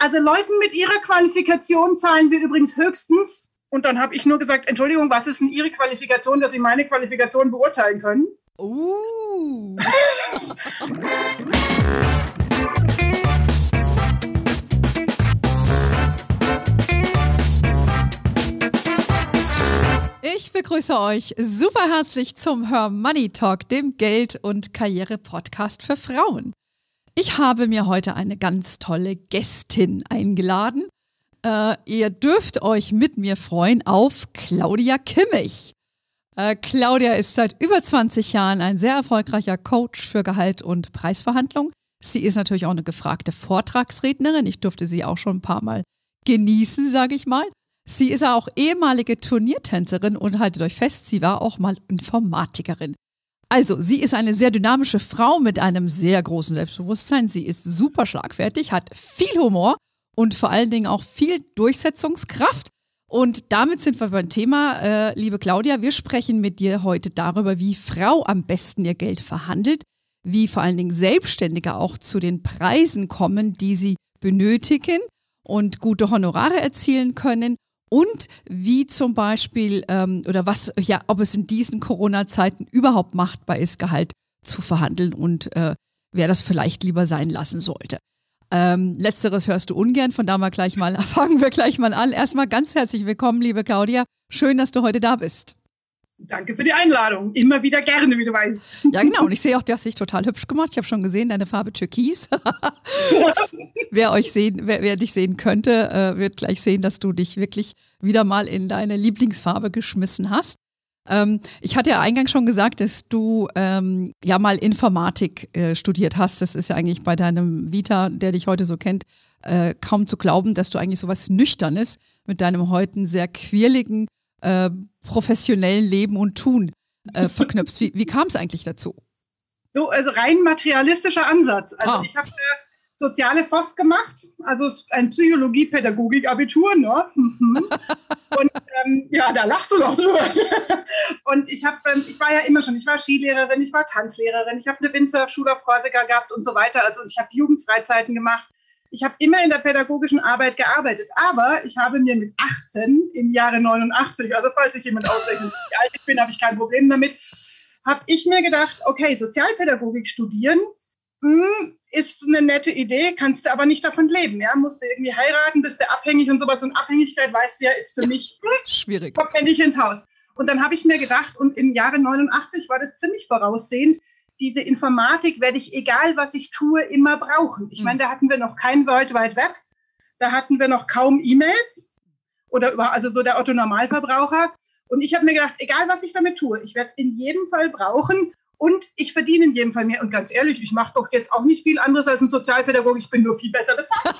Also Leuten mit ihrer Qualifikation zahlen wir übrigens höchstens. Und dann habe ich nur gesagt, Entschuldigung, was ist denn Ihre Qualifikation, dass Sie meine Qualifikation beurteilen können? Ich begrüße euch super herzlich zum Her Money Talk, dem Geld- und Karriere-Podcast für Frauen. Ich habe mir heute eine ganz tolle Gästin eingeladen. Ihr dürft euch mit mir freuen auf Claudia Kimmich. Claudia ist seit über 20 Jahren ein sehr erfolgreicher Coach für Gehalt und Preisverhandlung. Sie ist natürlich auch eine gefragte Vortragsrednerin. Ich durfte sie auch schon ein paar Mal genießen, sage ich mal. Sie ist auch ehemalige Turniertänzerin und haltet euch fest, sie war auch mal Informatikerin. Also, sie ist eine sehr dynamische Frau mit einem sehr großen Selbstbewusstsein. Sie ist super schlagfertig, hat viel Humor und vor allen Dingen auch viel Durchsetzungskraft. Und damit sind wir beim Thema, liebe Claudia, wir sprechen mit dir heute darüber, wie Frau am besten ihr Geld verhandelt, wie vor allen Dingen Selbstständige auch zu den Preisen kommen, die sie benötigen und gute Honorare erzielen können. Und wie zum Beispiel, ob es in diesen Corona-Zeiten überhaupt machbar ist, Gehalt zu verhandeln und wer das vielleicht lieber sein lassen sollte. Letzteres hörst du ungern, von daher fangen wir gleich mal an. Erstmal ganz herzlich willkommen, liebe Claudia. Schön, dass du heute da bist. Danke für die Einladung. Immer wieder gerne, wie du weißt. Ja, genau. Und ich sehe auch, du hast dich total hübsch gemacht. Ich habe schon gesehen, deine Farbe Türkis. Wer dich sehen könnte, wird gleich sehen, dass du dich wirklich wieder mal in deine Lieblingsfarbe geschmissen hast. Ich hatte ja eingangs schon gesagt, dass du mal Informatik studiert hast. Das ist ja eigentlich bei deinem Vita, der dich heute so kennt, kaum zu glauben, dass du eigentlich so was Nüchternes mit deinem heute sehr quirligen professionellen Leben und Tun verknüpfst. Wie kam es eigentlich dazu? So, also rein materialistischer Ansatz. Also ich habe soziale Voss gemacht, also ein Psychologie-Pädagogik-Abitur, ne? Und da lachst du doch drüber. Und ich war ja immer schon, ich war Skilehrerin, ich war Tanzlehrerin, ich habe eine Windsurfschule auf Korsika gehabt und so weiter. Also ich habe Jugendfreizeiten gemacht. Ich habe immer in der pädagogischen Arbeit gearbeitet, aber ich habe mir mit 18 im Jahre 89, also falls sich jemand ausrechnet, wie alt ich bin, habe ich kein Problem damit, habe ich mir gedacht, okay, Sozialpädagogik studieren ist eine nette Idee, kannst du aber nicht davon leben, ja, musst du irgendwie heiraten, bist du abhängig und sowas, und Abhängigkeit, weißt du ja, ist für mich schwierig. Kommt mir nicht ins Haus. Und dann habe ich mir gedacht, und im Jahre 89 war das ziemlich voraussehend, diese Informatik werde ich, egal was ich tue, immer brauchen. Ich meine, da hatten wir noch kein World Wide Web, da hatten wir noch kaum E-Mails also so der Otto-Normalverbraucher. Und ich habe mir gedacht, egal was ich damit tue, ich werde es in jedem Fall brauchen und ich verdiene in jedem Fall mehr. Und ganz ehrlich, ich mache doch jetzt auch nicht viel anderes als ein Sozialpädagoge, ich bin nur viel besser bezahlt.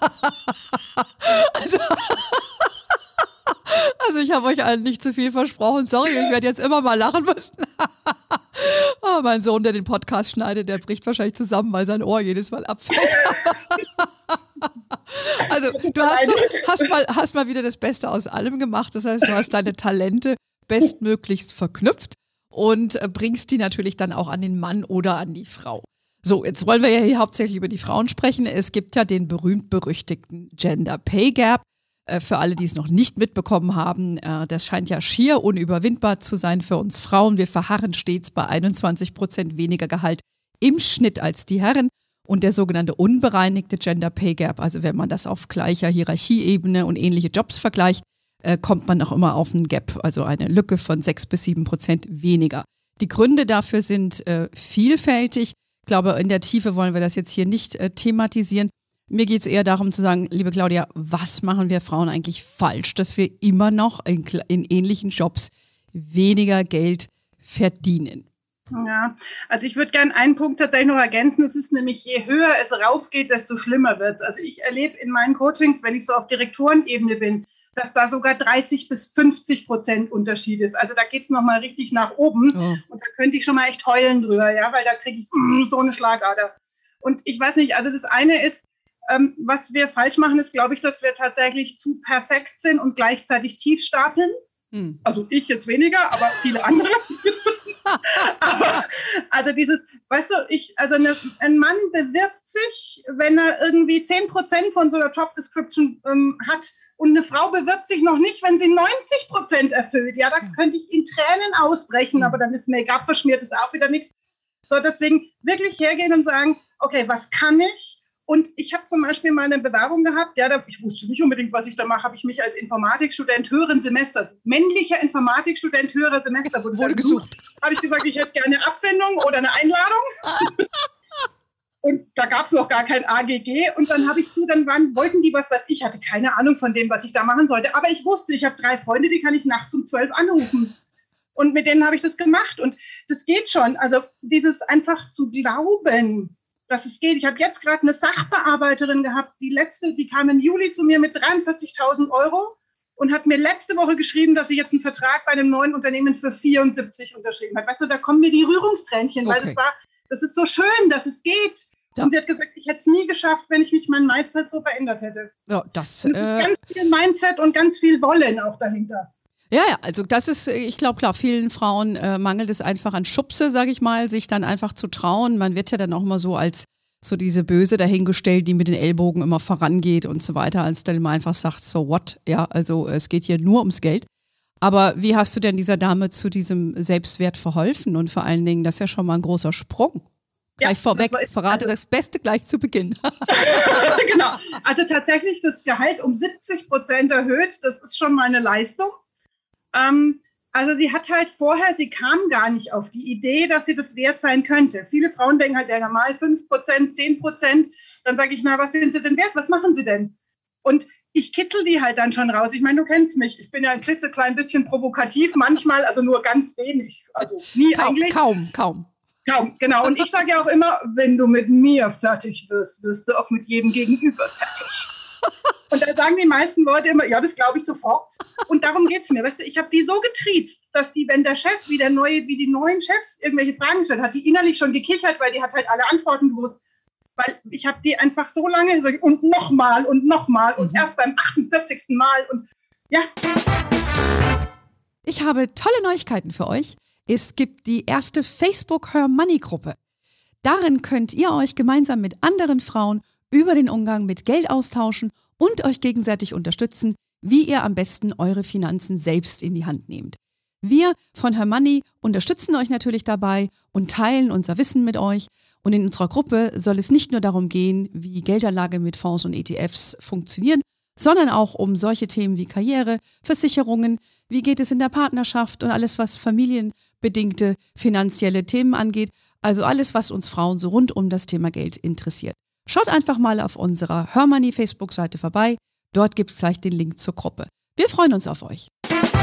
Also ich habe euch allen nicht zu viel versprochen. Sorry, ich werde jetzt immer mal lachen müssen. Mein Sohn, der den Podcast schneidet, der bricht wahrscheinlich zusammen, weil sein Ohr jedes Mal abfällt. Also du hast mal wieder das Beste aus allem gemacht. Das heißt, du hast deine Talente bestmöglichst verknüpft und bringst die natürlich dann auch an den Mann oder an die Frau. So, jetzt wollen wir ja hier hauptsächlich über die Frauen sprechen. Es gibt ja den berühmt-berüchtigten Gender Pay Gap. Für alle, die es noch nicht mitbekommen haben, das scheint ja schier unüberwindbar zu sein für uns Frauen. Wir verharren stets bei 21% weniger Gehalt im Schnitt als die Herren. Und der sogenannte unbereinigte Gender Pay Gap, also wenn man das auf gleicher Hierarchieebene und ähnliche Jobs vergleicht, kommt man auch immer auf einen Gap, also eine Lücke von 6-7% weniger. Die Gründe dafür sind vielfältig. Ich glaube, in der Tiefe wollen wir das jetzt hier nicht thematisieren. Mir geht es eher darum zu sagen, liebe Claudia, was machen wir Frauen eigentlich falsch, dass wir immer noch in ähnlichen Jobs weniger Geld verdienen? Ja, also ich würde gerne einen Punkt tatsächlich noch ergänzen. Es ist nämlich, je höher es raufgeht, desto schlimmer wird es. Also ich erlebe in meinen Coachings, wenn ich so auf Direktorenebene bin, dass da sogar 30-50% Unterschied ist. Also da geht es nochmal richtig nach oben. Oh. Und da könnte ich schon mal echt heulen drüber, ja, weil da kriege ich so eine Schlagader. Und ich weiß nicht, also das eine ist, was wir falsch machen, ist, glaube ich, dass wir tatsächlich zu perfekt sind und gleichzeitig tief stapeln. Also ich jetzt weniger, aber viele andere. Also weißt du, ein Mann bewirbt sich, wenn er irgendwie 10% von so einer Job Description hat, und eine Frau bewirbt sich noch nicht, wenn sie 90% erfüllt. Ja, da könnte ich in Tränen ausbrechen, aber dann ist Make-up verschmiert, ist auch wieder nichts. So, deswegen wirklich hergehen und sagen, okay, was kann ich? Und ich habe zum Beispiel mal eine Bewerbung gehabt, ich wusste nicht unbedingt, was ich da mache, habe ich mich als Informatikstudent höheren Semesters, männlicher Informatikstudent höherer Semester wurde gesucht. Habe ich gesagt, ich hätte gerne eine Abfindung oder eine Einladung. Und da gab es noch gar kein AGG. Und dann wollten die was weiß ich, hatte keine Ahnung von dem, was ich da machen sollte. Aber ich wusste, ich habe 3 Freunde, die kann ich nachts um 12 anrufen. Und mit denen habe ich das gemacht. Und das geht schon. Also dieses einfach zu glauben, dass es geht. Ich habe jetzt gerade eine Sachbearbeiterin gehabt, die kam im Juli zu mir mit 43.000 € und hat mir letzte Woche geschrieben, dass sie jetzt einen Vertrag bei einem neuen Unternehmen für 74 unterschrieben hat. Weißt du, da kommen mir die Rührungstränchen, weil das ist so schön, dass es geht. Ja. Und sie hat gesagt, ich hätte es nie geschafft, wenn ich nicht mein Mindset so verändert hätte. Ja, ganz viel Mindset und ganz viel Wollen auch dahinter. Ja, also das ist, ich glaube, klar, vielen Frauen mangelt es einfach an Schubse, sage ich mal, sich dann einfach zu trauen. Man wird ja dann auch immer so als so diese Böse dahingestellt, die mit den Ellbogen immer vorangeht und so weiter, als dann immer einfach sagt, so what? Ja, also es geht hier nur ums Geld. Aber wie hast du denn dieser Dame zu diesem Selbstwert verholfen? Und vor allen Dingen, das ist ja schon mal ein großer Sprung. Gleich vorweg, verrate das Beste gleich zu Beginn. Genau, also tatsächlich das Gehalt um 70% erhöht, das ist schon mal eine Leistung. Also sie hat halt sie kam gar nicht auf die Idee, dass sie das wert sein könnte. Viele Frauen denken halt, ja normal 5%, 10%. Dann sage ich, na, was sind sie denn wert? Was machen sie denn? Und ich kitzel die halt dann schon raus. Ich meine, du kennst mich. Ich bin ja ein klitzeklein bisschen provokativ, manchmal, also nur ganz wenig. Also nie eigentlich. Kaum, genau. Und ich sage ja auch immer, wenn du mit mir fertig wirst, wirst du auch mit jedem Gegenüber fertig. Und da sagen die meisten Leute immer, ja, das glaube ich sofort. Und darum geht es mir. Weißt du, ich habe die so getriezt, dass wenn der Chef, wie die neuen Chefs irgendwelche Fragen stellt, hat die innerlich schon gekichert, weil die hat halt alle Antworten gewusst. Weil ich habe die einfach so lange gesagt, und nochmal und erst beim 48. Mal und ja. Ich habe tolle Neuigkeiten für euch. Es gibt die erste Facebook Her Money Gruppe. Darin könnt ihr euch gemeinsam mit anderen Frauen über den Umgang mit Geld austauschen und euch gegenseitig unterstützen, wie ihr am besten eure Finanzen selbst in die Hand nehmt. Wir von Her Money unterstützen euch natürlich dabei und teilen unser Wissen mit euch. Und in unserer Gruppe soll es nicht nur darum gehen, wie Geldanlage mit Fonds und ETFs funktionieren, sondern auch um solche Themen wie Karriere, Versicherungen, wie geht es in der Partnerschaft und alles, was familienbedingte finanzielle Themen angeht. Also alles, was uns Frauen so rund um das Thema Geld interessiert. Schaut einfach mal auf unserer Her Money Facebook-Seite vorbei. Dort gibt es gleich den Link zur Gruppe. Wir freuen uns auf euch.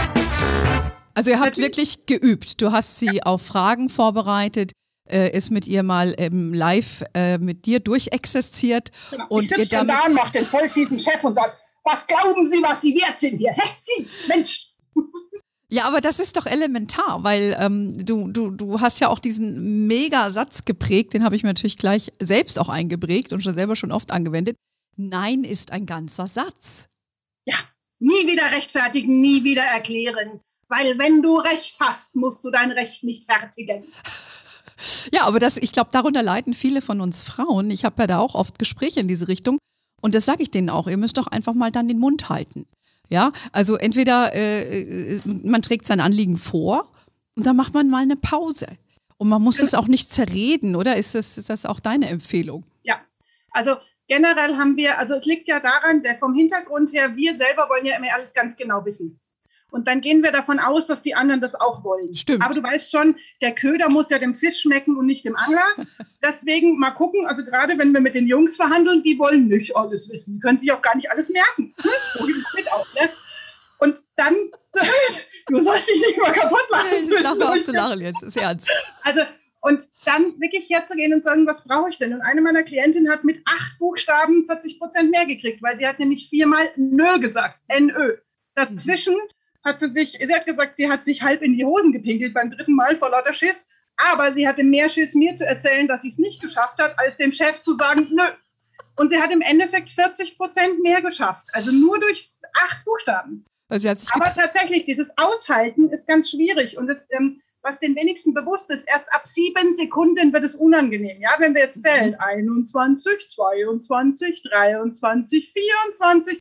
Also ihr habt wirklich geübt. Du hast sie auf Fragen vorbereitet, ist mit ihr mal live mit dir durchexerziert. Genau. Und ich sitze da und mache den vollfiesen Chef und sage, was glauben Sie, was Sie wert sind hier? Sie, Mensch! Ja, aber das ist doch elementar, weil du hast ja auch diesen Mega-Satz geprägt, den habe ich mir natürlich gleich selbst auch eingeprägt und selber schon oft angewendet. Nein ist ein ganzer Satz. Ja, nie wieder rechtfertigen, nie wieder erklären. Weil wenn du Recht hast, musst du dein Recht nicht fertigen. Ja, aber ich glaube, darunter leiden viele von uns Frauen. Ich habe ja da auch oft Gespräche in diese Richtung. Und das sage ich denen auch, ihr müsst doch einfach mal dann den Mund halten. Ja, also entweder man trägt sein Anliegen vor und dann macht man mal eine Pause. Und man muss es auch nicht zerreden, oder? Ist das auch deine Empfehlung? Ja, also generell es liegt ja daran, vom Hintergrund her, wir selber wollen ja immer alles ganz genau wissen. Und dann gehen wir davon aus, dass die anderen das auch wollen. Stimmt. Aber du weißt schon, der Köder muss ja dem Fisch schmecken und nicht dem Angler. Deswegen mal gucken, also gerade wenn wir mit den Jungs verhandeln, die wollen nicht alles wissen. Die können sich auch gar nicht alles merken. Mit auch, ne? Und dann, du sollst dich nicht mal kaputt machen. Ich lache auf zu lachen jetzt, ist ernst. Also, und dann wirklich herzugehen und sagen, was brauche ich denn? Und eine meiner Klientinnen hat mit 8 Buchstaben 40% mehr gekriegt, weil sie hat nämlich 4-mal Nö gesagt, NÖ. Dazwischen hat sie hat gesagt, sie hat sich halb in die Hosen gepinkelt beim 3. Mal vor lauter Schiss, aber sie hatte mehr Schiss, mir zu erzählen, dass sie es nicht geschafft hat, als dem Chef zu sagen, nö. Und sie hat im Endeffekt 40% mehr geschafft, also nur durch 8 Buchstaben. Also aber tatsächlich, dieses Aushalten ist ganz schwierig und was den wenigsten bewusst ist, erst ab 7 Sekunden wird es unangenehm. Ja, wenn wir jetzt zählen, 21, 22, 23, 24,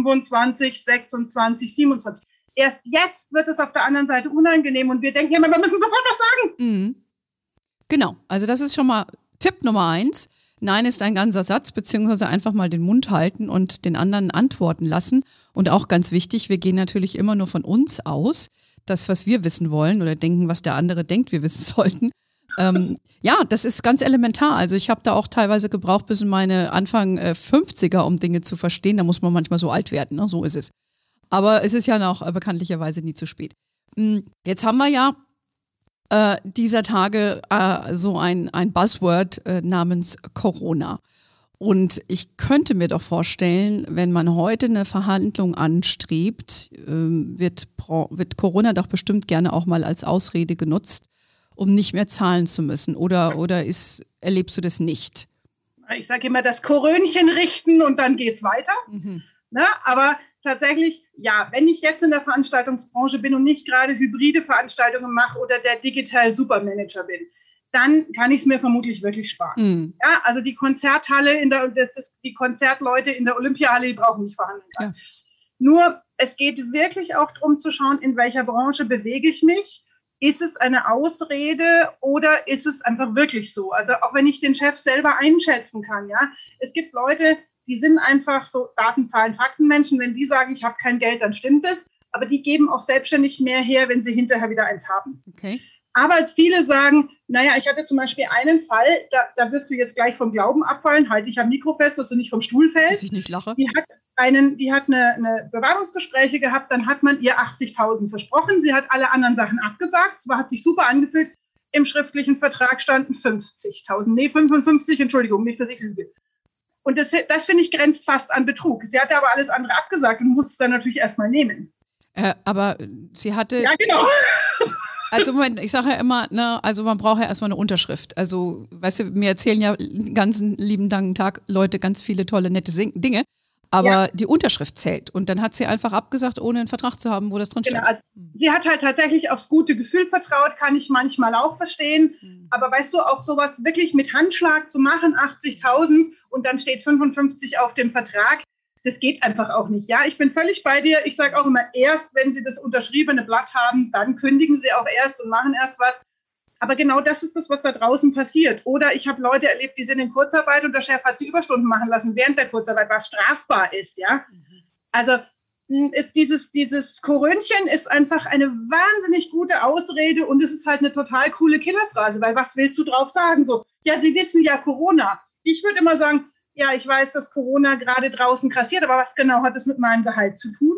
25, 26, 27. Erst jetzt wird es auf der anderen Seite unangenehm und wir denken immer, wir müssen sofort was sagen. Mhm. Genau, also das ist schon mal Tipp Nummer 1. Nein ist ein ganzer Satz, beziehungsweise einfach mal den Mund halten und den anderen antworten lassen. Und auch ganz wichtig, wir gehen natürlich immer nur von uns aus, das, was wir wissen wollen oder denken, was der andere denkt, wir wissen sollten. Ja, das ist ganz elementar. Also ich habe da auch teilweise gebraucht bis in meine Anfang 50er, um Dinge zu verstehen. Da muss man manchmal so alt werden, ne? So ist es. Aber es ist ja noch bekanntlicherweise nie zu spät. Jetzt haben wir ja dieser Tage so ein Buzzword namens Corona. Und ich könnte mir doch vorstellen, wenn man heute eine Verhandlung anstrebt, wird Corona doch bestimmt gerne auch mal als Ausrede genutzt, um nicht mehr zahlen zu müssen. Oder erlebst du das nicht? Ich sage immer, das Korönchen richten und dann geht's weiter. Mhm. Na, aber tatsächlich, ja, wenn ich jetzt in der Veranstaltungsbranche bin und nicht gerade hybride Veranstaltungen mache oder der Digital Supermanager bin, dann kann ich es mir vermutlich wirklich sparen. Mhm. Ja, also die Konzerthalle, die Konzertleute in der Olympiahalle, die brauchen nicht verhandeln. Ja. Nur, es geht wirklich auch darum zu schauen, in welcher Branche bewege ich mich. Ist es eine Ausrede oder ist es einfach wirklich so? Also auch wenn ich den Chef selber einschätzen kann, ja. Es gibt Leute, die sind einfach so Daten, Zahlen, Faktenmenschen. Wenn die sagen, ich habe kein Geld, dann stimmt es. Aber die geben auch selbstständig mehr her, wenn sie hinterher wieder eins haben. Okay. Aber viele sagen, naja, ich hatte zum Beispiel einen Fall, da wirst du jetzt gleich vom Glauben abfallen, halte ich am Mikro fest, dass du nicht vom Stuhl fällst. Dass ich nicht lache. Die hat eine Bewerbungsgespräche gehabt, dann hat man ihr 80.000 versprochen. Sie hat alle anderen Sachen abgesagt. Zwar hat sich super angefühlt, im schriftlichen Vertrag standen 50.000. Nee, 55, Entschuldigung, nicht, dass ich lüge. Und das finde ich, grenzt fast an Betrug. Sie hatte aber alles andere abgesagt und musste es dann natürlich erstmal nehmen. Aber sie hatte... Ja, genau. Also Moment, ich sage ja immer, ne, also man braucht ja erstmal eine Unterschrift. Also, weißt du, mir erzählen ja den ganzen lieben langen Tag Leute ganz viele tolle, nette Dinge. Aber die Unterschrift zählt. Und dann hat sie einfach abgesagt, ohne einen Vertrag zu haben, wo das drin steht. Genau, also sie hat halt tatsächlich aufs gute Gefühl vertraut, kann ich manchmal auch verstehen. Aber weißt du, auch sowas wirklich mit Handschlag zu machen, 80.000 und dann steht 55 auf dem Vertrag, das geht einfach auch nicht. Ja, ich bin völlig bei dir. Ich sage auch immer, erst wenn sie das unterschriebene Blatt haben, dann kündigen sie auch erst und machen erst was. Aber genau das ist das, was da draußen passiert. Oder ich habe Leute erlebt, die sind in Kurzarbeit und der Chef hat sie Überstunden machen lassen während der Kurzarbeit, was strafbar ist. Ja, also ist dieses Korönchen ist einfach eine wahnsinnig gute Ausrede und es ist halt eine total coole Killerphrase, weil was willst du drauf sagen? So, ja, Sie wissen ja Corona. Ich würde immer sagen, ja, ich weiß, dass Corona gerade draußen grassiert, aber was genau hat es mit meinem Gehalt zu tun?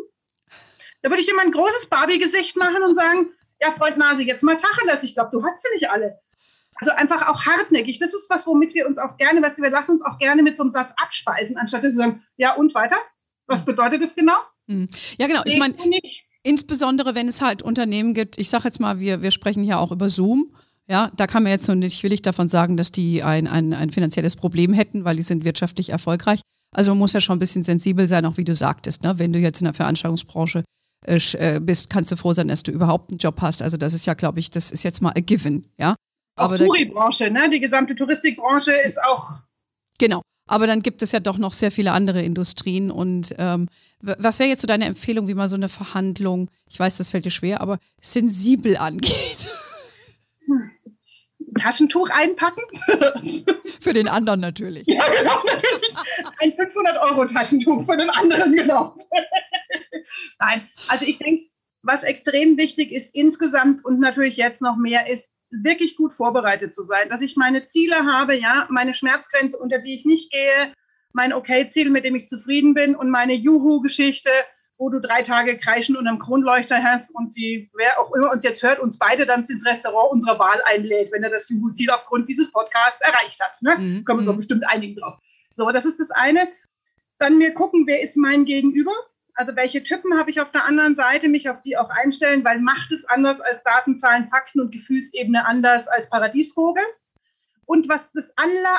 Da würde ich immer ein großes Barbie-Gesicht machen und sagen, ja, Freund Nase, jetzt mal Tacheles, ich glaube, du hast sie nicht alle. Also einfach auch hartnäckig. Das ist was, womit wir uns auch gerne, wir lassen uns auch gerne mit so einem Satz abspeisen, anstatt zu sagen, ja und weiter? Was bedeutet das genau? Ja, genau. Ich meine, insbesondere wenn es halt Unternehmen gibt, ich sage jetzt mal, wir sprechen ja auch über Zoom. Ja, da kann man jetzt noch nicht willig davon sagen, dass die ein finanzielles Problem hätten, weil die sind wirtschaftlich erfolgreich. Also man muss ja schon ein bisschen sensibel sein, auch wie du sagtest, ne? Wenn du jetzt in der Veranstaltungsbranche bist, kannst du froh sein, dass du überhaupt einen Job hast. Also das ist ja, glaube ich, das ist jetzt mal a given, ja. Aber auch Touri-Branche, ne? Die gesamte Touristikbranche ist auch... Genau, aber dann gibt es ja doch noch sehr viele andere Industrien und was wäre jetzt so deine Empfehlung, wie man so eine Verhandlung, ich weiß, das fällt dir schwer, aber sensibel angeht? Taschentuch einpacken? Für den anderen natürlich. Ja, genau, natürlich. Ein 500-Euro-Taschentuch für den anderen, genau. Nein, also ich denke, was extrem wichtig ist insgesamt und natürlich jetzt noch mehr ist, wirklich gut vorbereitet zu sein, dass ich meine Ziele habe, ja, meine Schmerzgrenze, unter die ich nicht gehe, mein Okay-Ziel, mit dem ich zufrieden bin und meine Juhu-Geschichte, wo du 3 Tage kreischen und am Kronleuchter hast und wer auch immer uns jetzt hört, uns beide dann ins Restaurant unserer Wahl einlädt, wenn er das Juhu-Ziel aufgrund dieses Podcasts erreicht hat. Ne? Können wir so bestimmt einigen drauf. So, das ist das eine. Dann mir gucken, wer ist mein Gegenüber? Also welche Typen habe ich auf der anderen Seite, mich auf die auch einstellen, weil Macht ist anders als Daten, Zahlen, Fakten und Gefühlsebene anders als Paradiesvogel. Und was das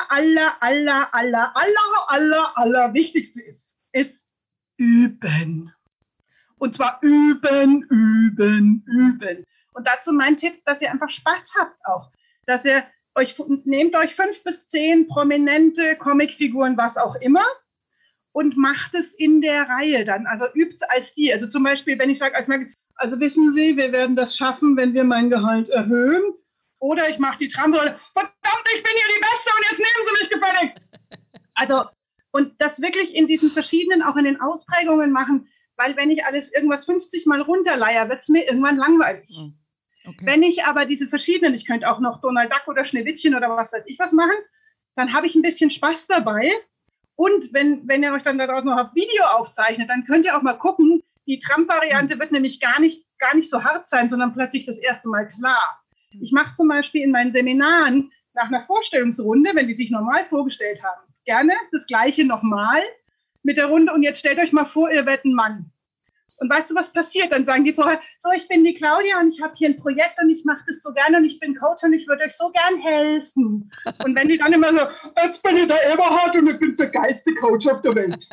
aller Wichtigste ist üben. Und zwar üben. Und dazu mein Tipp, dass ihr einfach Spaß habt auch. Dass ihr nehmt euch 5 bis 10 prominente Comicfiguren, was auch immer, und macht es in der Reihe dann. Also übt es als die. Also zum Beispiel, wenn ich sage, also wissen Sie, wir werden das schaffen, wenn wir mein Gehalt erhöhen. Oder ich mache die Tramrolle. Verdammt, ich bin hier die Beste und jetzt nehmen Sie mich gefälligst. Also, und das wirklich in diesen verschiedenen, auch in den Ausprägungen machen, weil wenn ich alles irgendwas 50 Mal runterleier, wird es mir irgendwann langweilig. Okay. Wenn ich aber diese verschiedenen, ich könnte auch noch Donald Duck oder Schneewittchen oder was weiß ich was machen, dann habe ich ein bisschen Spaß dabei. Und wenn ihr euch dann daraus noch auf Video aufzeichnet, dann könnt ihr auch mal gucken, die Trump-Variante wird nämlich gar nicht so hart sein, sondern plötzlich das erste Mal klar. Ich mache zum Beispiel in meinen Seminaren nach einer Vorstellungsrunde, wenn die sich normal vorgestellt haben, gerne das Gleiche nochmal mit der Runde. Und jetzt stellt euch mal vor, ihr werdet ein Mann. Und weißt du, was passiert? Dann sagen die vorher, so, ich bin die Claudia und ich habe hier ein Projekt und ich mache das so gerne und ich bin Coach und ich würde euch so gern helfen. Und wenn die dann immer so, jetzt bin ich der Eberhard und ich bin der geilste Coach auf der Welt.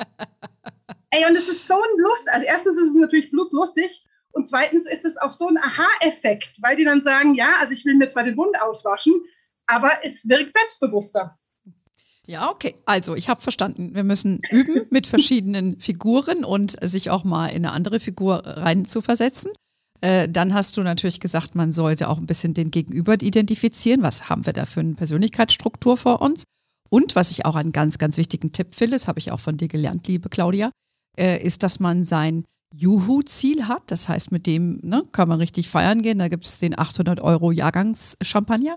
Ey, und es ist so ein Lust. Also erstens ist es natürlich blutlustig und zweitens ist es auch so ein Aha-Effekt, weil die dann sagen, ja, also ich will mir zwar den Mund auswaschen, aber es wirkt selbstbewusster. Ja, okay. Also ich habe verstanden, wir müssen üben mit verschiedenen Figuren und sich auch mal in eine andere Figur rein zu versetzen. Dann hast du natürlich gesagt, man sollte auch ein bisschen den Gegenüber identifizieren. Was haben wir da für eine Persönlichkeitsstruktur vor uns? Und was ich auch einen ganz, ganz wichtigen Tipp finde, das habe ich auch von dir gelernt, liebe Claudia, ist, dass man sein Juhu-Ziel hat. Das heißt, mit dem kann man richtig feiern gehen. Da gibt es den 800 € Jahrgangschampagner.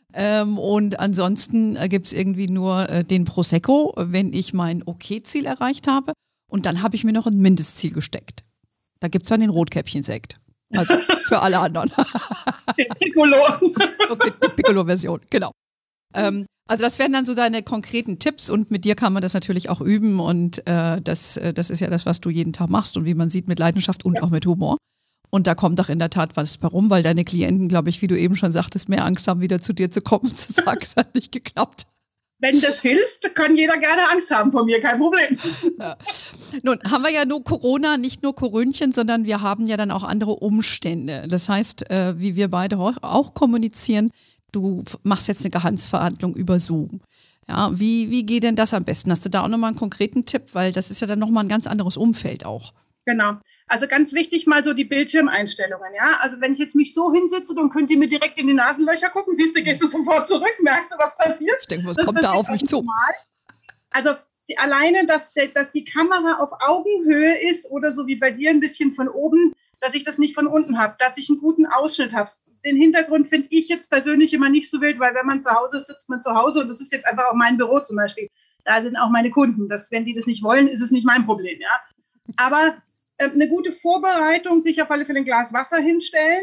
Und ansonsten gibt es irgendwie nur den Prosecco, wenn ich mein Okay-Ziel erreicht habe. Und dann habe ich mir noch ein Mindestziel gesteckt. Da gibt es dann den Rotkäppchen-Sekt. Also für alle anderen. Den Piccolo. Okay, die Piccolo-Version, genau. Also das wären dann so deine konkreten Tipps und mit dir kann man das natürlich auch üben und das ist ja das, was du jeden Tag machst und wie man sieht, mit Leidenschaft und auch mit Humor. Und da kommt doch in der Tat was warum, weil deine Klienten, glaube ich, wie du eben schon sagtest, mehr Angst haben, wieder zu dir zu kommen und zu sagen, es hat nicht geklappt. Wenn das hilft, kann jeder gerne Angst haben vor mir, kein Problem. Ja. Nun haben wir ja nur Corona, nicht nur Korönchen, sondern wir haben ja dann auch andere Umstände. Das heißt, wie wir beide auch kommunizieren, du machst jetzt eine Gehaltsverhandlung über Zoom. Ja, wie geht denn das am besten? Hast du da auch nochmal einen konkreten Tipp? Weil das ist ja dann nochmal ein ganz anderes Umfeld auch. Genau. Also ganz wichtig mal so die Bildschirmeinstellungen. Ja? Also wenn ich jetzt mich so hinsitze, dann könnt ihr mir direkt in die Nasenlöcher gucken. Siehst du, gehst du sofort zurück, merkst du, was passiert? Ich denke, was kommt da auf mich zu? Also alleine, dass die Kamera auf Augenhöhe ist oder so wie bei dir ein bisschen von oben, dass ich das nicht von unten habe, dass ich einen guten Ausschnitt habe. Den Hintergrund finde ich jetzt persönlich immer nicht so wild, weil wenn man zu Hause ist, sitzt man zu Hause und das ist jetzt einfach auch mein Büro zum Beispiel. Da sind auch meine Kunden. Wenn die das nicht wollen, ist es nicht mein Problem. Ja? Aber eine gute Vorbereitung, sich auf alle Fälle ein Glas Wasser hinstellen,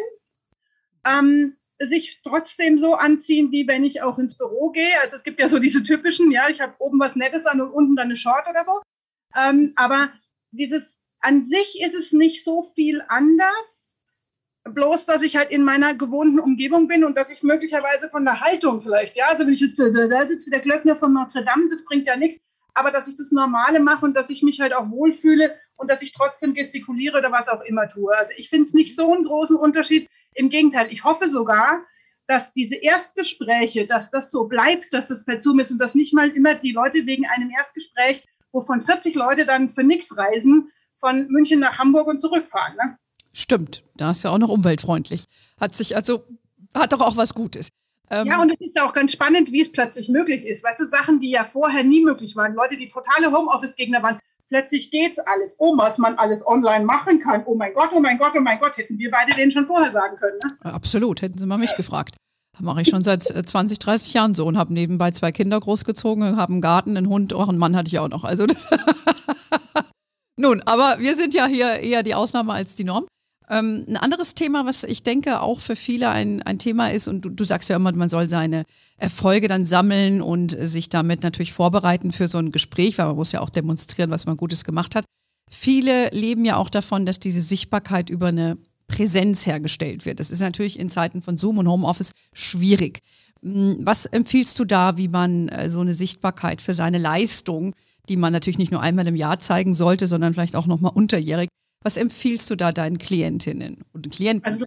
sich trotzdem so anziehen, wie wenn ich auch ins Büro gehe. Also es gibt ja so diese typischen, ja, ich habe oben was Nettes an und unten dann eine Short oder so. Aber an sich ist es nicht so viel anders, bloß, dass ich halt in meiner gewohnten Umgebung bin und dass ich möglicherweise von der Haltung vielleicht, ja, also wenn ich jetzt, da sitzt der Glöckner von Notre Dame, das bringt ja nichts, aber dass ich das Normale mache und dass ich mich halt auch wohlfühle und dass ich trotzdem gestikuliere oder was auch immer tue. Also ich finde es nicht so einen großen Unterschied. Im Gegenteil, ich hoffe sogar, dass diese Erstgespräche, dass das so bleibt, dass das per Zoom ist und dass nicht mal immer die Leute wegen einem Erstgespräch, wovon 40 Leute dann für nichts reisen, von München nach Hamburg und zurückfahren. Ne? Stimmt, da ist ja auch noch umweltfreundlich. Hat doch auch was Gutes. Ja, und es ist ja auch ganz spannend, wie es plötzlich möglich ist. Weißt du, Sachen, die ja vorher nie möglich waren. Leute, die totale Homeoffice-Gegner waren, plötzlich geht's alles. Oh, was man alles online machen kann. Oh mein Gott, oh mein Gott, oh mein Gott. Hätten wir beide denen schon vorher sagen können. Ne? Absolut, hätten sie mal mich gefragt. Das mache ich schon seit 20, 30 Jahren so und habe nebenbei 2 Kinder großgezogen, habe einen Garten, einen Hund, auch einen Mann hatte ich auch noch. Also das Nun, aber wir sind ja hier eher die Ausnahme als die Norm. Ein anderes Thema, was ich denke auch für viele ein Thema ist, und du sagst ja immer, man soll seine Erfolge dann sammeln und sich damit natürlich vorbereiten für so ein Gespräch, weil man muss ja auch demonstrieren, was man Gutes gemacht hat. Viele leben ja auch davon, dass diese Sichtbarkeit über eine Präsenz hergestellt wird. Das ist natürlich in Zeiten von Zoom und Homeoffice schwierig. Was empfiehlst du da, wie man so eine Sichtbarkeit für seine Leistung, die man natürlich nicht nur einmal im Jahr zeigen sollte, sondern vielleicht auch nochmal unterjährig, was empfiehlst du da deinen Klientinnen und Klienten? Also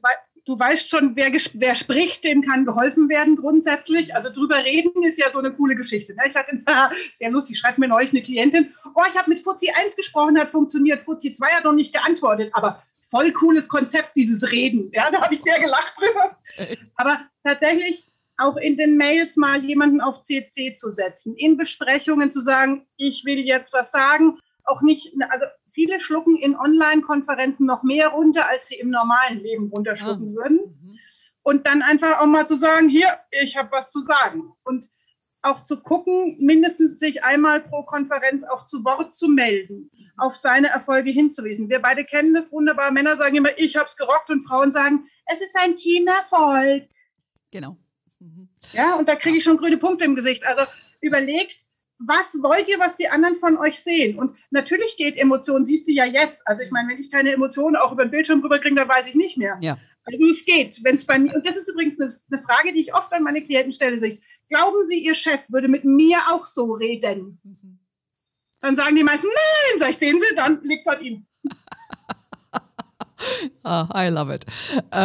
du weißt schon, wer spricht, dem kann geholfen werden grundsätzlich. Also drüber reden ist ja so eine coole Geschichte. Ne? Ich hatte, sehr lustig, schreibt mir neulich eine Klientin, ich habe mit Fuzzi 1 gesprochen, hat funktioniert, Fuzzi 2 hat noch nicht geantwortet, aber voll cooles Konzept, dieses Reden. Ja, da habe ich sehr gelacht drüber. Aber tatsächlich auch in den Mails mal jemanden auf CC zu setzen, in Besprechungen zu sagen, ich will jetzt was sagen, auch nicht, also viele schlucken in Online-Konferenzen noch mehr runter, als sie im normalen Leben runterschlucken würden. Und dann einfach auch mal zu sagen, hier, ich habe was zu sagen. Und auch zu gucken, mindestens sich einmal pro Konferenz auch zu Wort zu melden, auf seine Erfolge hinzuweisen. Wir beide kennen das wunderbar. Männer sagen immer, ich habe es gerockt, und Frauen sagen, es ist ein Teamerfolg. Genau. Ja, und da kriege ich schon grüne Punkte im Gesicht. Also überlegt, was wollt ihr, was die anderen von euch sehen? Und natürlich geht Emotionen, siehst du ja jetzt. Also ich meine, wenn ich keine Emotionen auch über den Bildschirm rüberkriege, dann weiß ich nicht mehr. Ja. Also es geht. Wenn es bei mir, und das ist übrigens eine Frage, die ich oft an meine Klienten stelle, glauben Sie, Ihr Chef würde mit mir auch so reden? Dann sagen die meisten, nein, sag ich, sehen Sie, dann liegt es an Ihnen. I love it.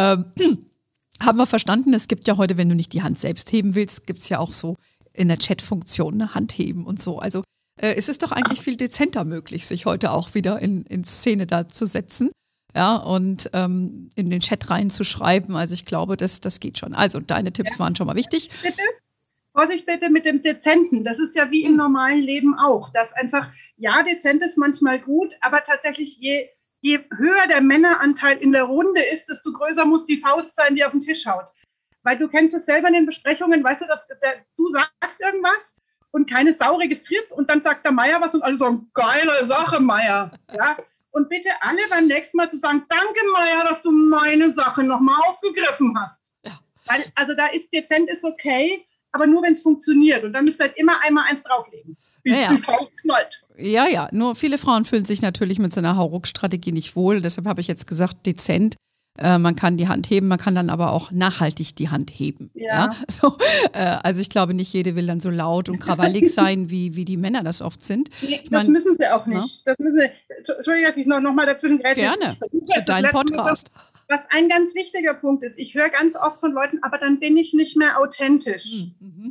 Haben wir verstanden, es gibt ja heute, wenn du nicht die Hand selbst heben willst, gibt es ja auch so in der Chat-Funktion eine Hand heben und so. Also es ist doch eigentlich viel dezenter möglich, sich heute auch wieder in Szene da zu setzen, ja, und in den Chat reinzuschreiben. Also ich glaube, das geht schon. Also deine Tipps waren schon mal wichtig. Bitte? Vorsicht bitte mit dem Dezenten. Das ist ja wie im normalen Leben auch. Das einfach, ja, dezent ist manchmal gut, aber tatsächlich je höher der Männeranteil in der Runde ist, desto größer muss die Faust sein, die auf den Tisch haut. Weil du kennst es selber in den Besprechungen, weißt du, du sagst irgendwas und keine Sau registriert und dann sagt der Meier was und alle sagen, geile Sache, Meier. Ja? Und bitte alle beim nächsten Mal zu sagen, danke, Meier, dass du meine Sache nochmal aufgegriffen hast. Ja. Weil, also da ist dezent ist okay, aber nur wenn es funktioniert. Und dann müsst ihr halt immer einmal eins drauflegen, bis die Faust knallt. Ja, nur viele Frauen fühlen sich natürlich mit so einer Hauruck-Strategie nicht wohl. Deshalb habe ich jetzt gesagt, dezent. Man kann die Hand heben, man kann dann aber auch nachhaltig die Hand heben. Ja. So, also ich glaube, nicht jede will dann so laut und krawallig sein, wie die Männer das oft sind. Nee, das müssen sie auch nicht. Das müssen sie, Entschuldigung, dass ich noch mal dazwischen grätsche. Gerne, für deinen Podcast. Was ein ganz wichtiger Punkt ist, ich höre ganz oft von Leuten, aber dann bin ich nicht mehr authentisch.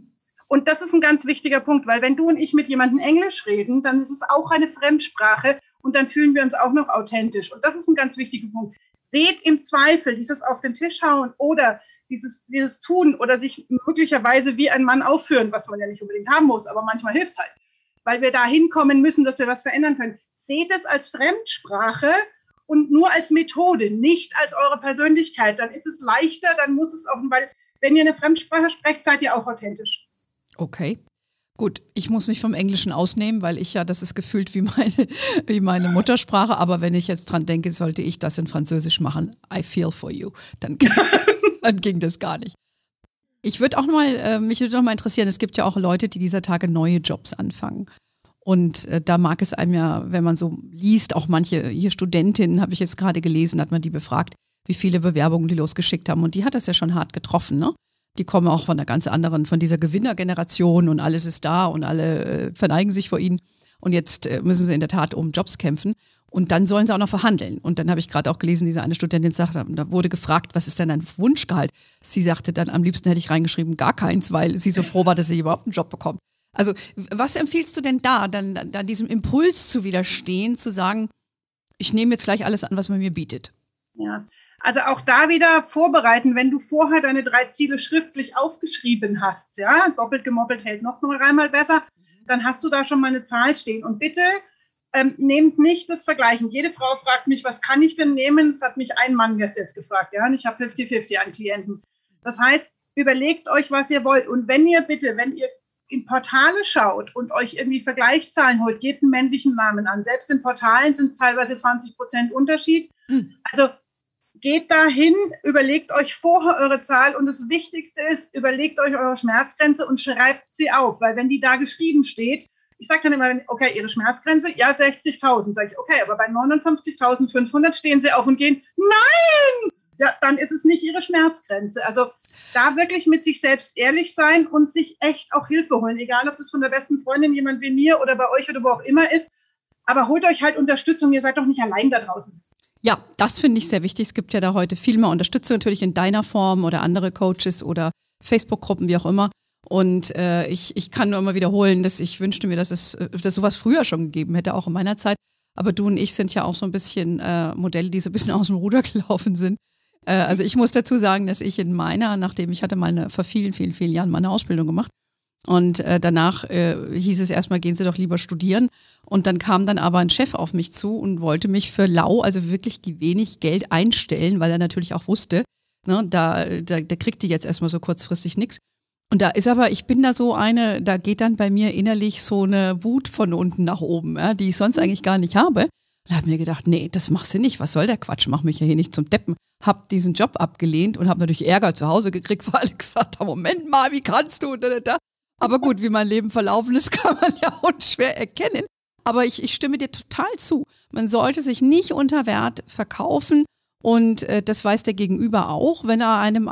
Und das ist ein ganz wichtiger Punkt, weil wenn du und ich mit jemandem Englisch reden, dann ist es auch eine Fremdsprache und dann fühlen wir uns auch noch authentisch. Und das ist ein ganz wichtiger Punkt. Seht im Zweifel dieses auf den Tisch hauen oder dieses Tun oder sich möglicherweise wie ein Mann aufführen, was man ja nicht unbedingt haben muss, aber manchmal hilft es halt, weil wir da hinkommen müssen, dass wir was verändern können. Seht es als Fremdsprache und nur als Methode, nicht als eure Persönlichkeit. Dann ist es leichter, dann muss es auch, weil wenn ihr eine Fremdsprache sprecht, seid ihr auch authentisch. Okay. Gut, ich muss mich vom Englischen ausnehmen, weil das ist gefühlt wie meine Muttersprache. Aber wenn ich jetzt dran denke, sollte ich das in Französisch machen, I feel for you, dann ging das gar nicht. Mich würde auch mal interessieren, es gibt ja auch Leute, die dieser Tage neue Jobs anfangen. Und da mag es einem ja, wenn man so liest, auch manche hier Studentinnen, habe ich jetzt gerade gelesen, hat man die befragt, wie viele Bewerbungen die losgeschickt haben. Und die hat das ja schon hart getroffen, ne? Die kommen auch von einer ganz anderen, von dieser Gewinnergeneration und alles ist da und alle verneigen sich vor ihnen. Und jetzt müssen sie in der Tat um Jobs kämpfen. Und dann sollen sie auch noch verhandeln. Und dann habe ich gerade auch gelesen, diese eine Studentin sagte, da wurde gefragt, was ist denn dein Wunschgehalt? Sie sagte dann, am liebsten hätte ich reingeschrieben, gar keins, weil sie so froh war, dass sie überhaupt einen Job bekommt. Also was empfiehlst du denn da, dann diesem Impuls zu widerstehen, zu sagen, ich nehme jetzt gleich alles an, was man mir bietet? Ja. Also auch da wieder vorbereiten, wenn du vorher deine 3 Ziele schriftlich aufgeschrieben hast, ja, doppelt gemoppelt hält noch einmal besser, dann hast du da schon mal eine Zahl stehen. Und bitte nehmt nicht das Vergleichen. Jede Frau fragt mich, was kann ich denn nehmen? Das hat mich ein Mann jetzt gefragt, ja, und ich habe 50-50 an Klienten. Das heißt, überlegt euch, was ihr wollt. Und wenn ihr in Portale schaut und euch irgendwie Vergleichszahlen holt, gebt einen männlichen Namen an. Selbst in Portalen sind es teilweise 20% Unterschied. Also geht dahin, überlegt euch vorher eure Zahl und das Wichtigste ist, überlegt euch eure Schmerzgrenze und schreibt sie auf, weil wenn die da geschrieben steht, ich sage dann immer, okay, Ihre Schmerzgrenze, ja 60.000, sage ich, okay, aber bei 59.500 stehen Sie auf und gehen, nein, ja, dann ist es nicht Ihre Schmerzgrenze. Also da wirklich mit sich selbst ehrlich sein und sich echt auch Hilfe holen, egal ob das von der besten Freundin, jemand wie mir oder bei euch oder wo auch immer ist, aber holt euch halt Unterstützung, ihr seid doch nicht allein da draußen. Ja, das finde ich sehr wichtig. Es gibt ja da heute viel mehr Unterstützung natürlich in deiner Form oder andere Coaches oder Facebook-Gruppen, wie auch immer. Und ich kann nur immer wiederholen, dass ich wünschte mir, dass sowas früher schon gegeben hätte, auch in meiner Zeit. Aber du und ich sind ja auch so ein bisschen Modelle, die so ein bisschen aus dem Ruder gelaufen sind. Also ich muss dazu sagen, dass ich nachdem ich hatte vor vielen, vielen, vielen Jahren meine Ausbildung gemacht. Und danach hieß es erstmal, gehen Sie doch lieber studieren. Und dann kam dann aber ein Chef auf mich zu und wollte mich für lau, also wirklich wenig Geld einstellen, weil er natürlich auch wusste, ne, da kriegt die jetzt erstmal so kurzfristig nichts. Und ich bin da so da geht dann bei mir innerlich so eine Wut von unten nach oben, ja, die ich sonst eigentlich gar nicht habe. Und habe mir gedacht, nee, das machst du nicht, was soll der Quatsch, mach mich ja hier nicht zum Deppen. Hab diesen Job abgelehnt und habe natürlich Ärger zu Hause gekriegt, weil alle gesagt haben, Moment mal, wie kannst du? Aber gut, wie mein Leben verlaufen ist, kann man ja unschwer erkennen. Aber ich stimme dir total zu. Man sollte sich nicht unter Wert verkaufen und das weiß der Gegenüber auch, wenn er einem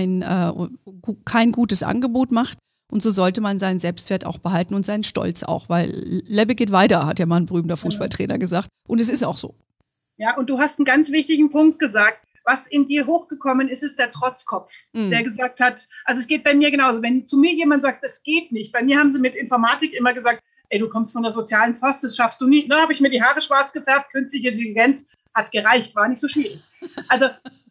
kein gutes Angebot macht. Und so sollte man seinen Selbstwert auch behalten und seinen Stolz auch, weil Lebe geht weiter, hat ja mal ein berühmter Fußballtrainer gesagt. Und es ist auch so. Ja, und du hast einen ganz wichtigen Punkt gesagt. Was in dir hochgekommen ist, ist der Trotzkopf, der gesagt hat, also es geht bei mir genauso, wenn zu mir jemand sagt, das geht nicht, bei mir haben sie mit Informatik immer gesagt, ey, du kommst von der sozialen Post, das schaffst du nie. Na, habe ich mir die Haare schwarz gefärbt, künstliche Intelligenz, hat gereicht, war nicht so schwierig. Also